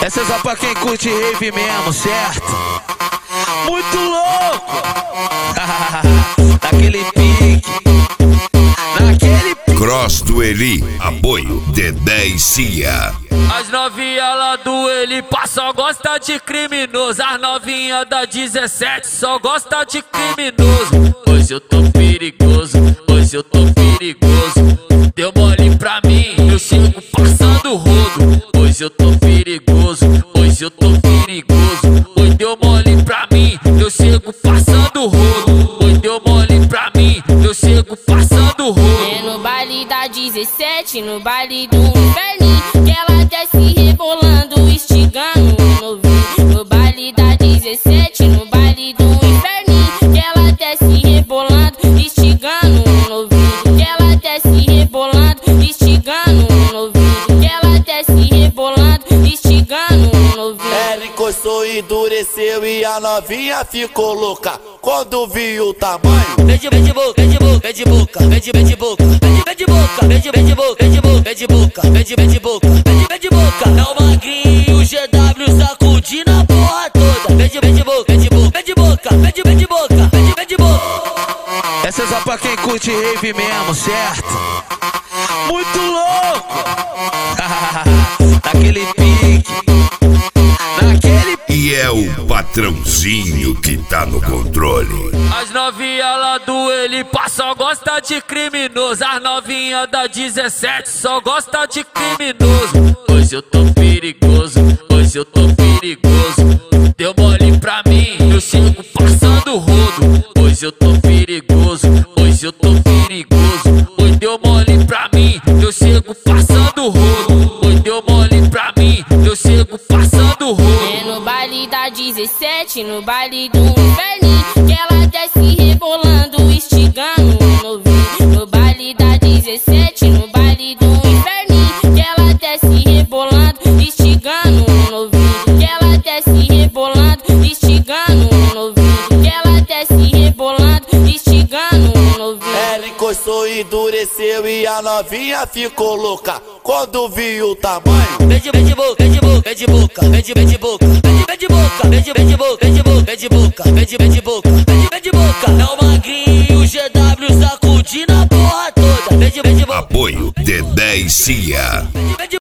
Essa é só pra quem curte rave mesmo, certo? Muito louco! Naquele pique, naquele pique. Cross do Eli, apoio D10 Cia. As novinha lá do Eli só gosta de criminoso. As novinha da 17 só gosta de criminoso. Hoje eu tô perigoso, hoje eu tô perigoso. Deu mole pra mim, eu chego passando rodo. Hoje eu tô perigoso, hoje eu tô perigoso. Hoje deu mole pra mim, eu chego passando rodo. Hoje deu mole pra mim, eu chego passando rodo. É no baile da 17, no baile do inferninho, que ela desce rebolando, estigando o novinho. No baile da 17, no baile do inferninho, que ela desce rebolando, estigando o novinho. Que ela desce rebolando, estigando o novinho. Que ela desce rebolando, estigando o novinho. Ela encostou e endureceu e a novinha ficou louca quando viu o tamanho. Vem de boca, vem de boca, vem de boca, vem de boca, vem de boca, vem de boca, vem de boca, vem de boca, vem de boca, vem de boca. É o magrinho, o GW sacudindo a porra toda. Vem de boca, vem de boca, vem de boca, vem de boca, vem de boca. Essa é só pra quem curte rave mesmo, certo? Muito louco! Naquele pique, naquele pique. E é o patrãozinho que tá no controle. As novinha lá do Eli só gosta de criminoso. As novinha da 17 só gosta de criminoso. Hoje eu tô perigoso, hoje eu tô perigoso. Deu mole pra mim, eu chego passando rodo. Hoje eu tô perigoso, hoje eu tô perigoso. Hoje deu mole pra mim, eu chego passando rodo. Hoje deu mole pra mim, eu chego passando rodo. É no baile da 17, no baile do inferninho, que ela desce rebolando, estigando o novinho. No baile da 17, no baile do inferninho, que ela desce rebolando, estigando o novinho. Que ela desce rebolando, estigando o novinho. Que ela desce rebolando, estigando o novinho. Ela encostou e endureceu e a novinha ficou louca quando viu o tamanho. Vem de boca, vem de boca, vem de boca, vem de boca, vem de boca, vem de boca, vem de boca, vem de boca, vem de boca, vem de boca. É o magrinho, o GW sacudindo a porra toda. Vem de boca. Apoio D10 Cia.